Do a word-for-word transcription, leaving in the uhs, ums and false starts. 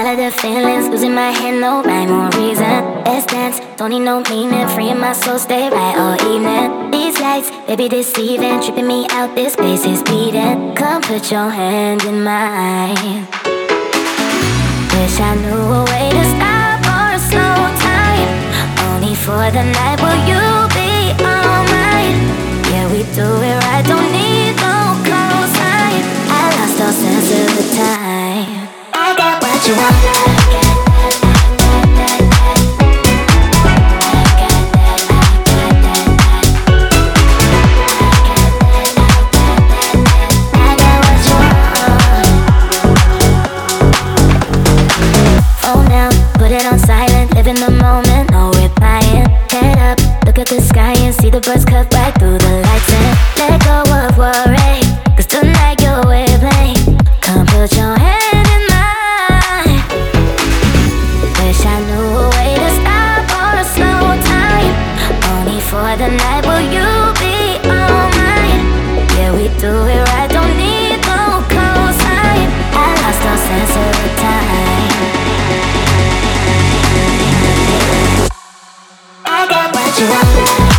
of the feelings, losing my head, no rhyme or reason. Let's dance, don't need no meaning, freeing my soul, stay right all evening. These lights, they be deceiving, tripping me out, this place is beating. Come put your hand in mine. Wish I knew a way to stop or slow time. Only for the night, will you be all mine? Yeah, we do it right, don't need no cosign. I lost all sense of the time. I got what you want. In the moment, no replying. Head up, look at the sky and see the birds cut right through the lights. And let go of worry, cause tonight you're with me. Come put your hand in mine. Wish I knew a way to stop or slow time. Only for the night, will you be all mine? Yeah, we do it right, don't need no cosign. I lost all sense of the time. I got what you want.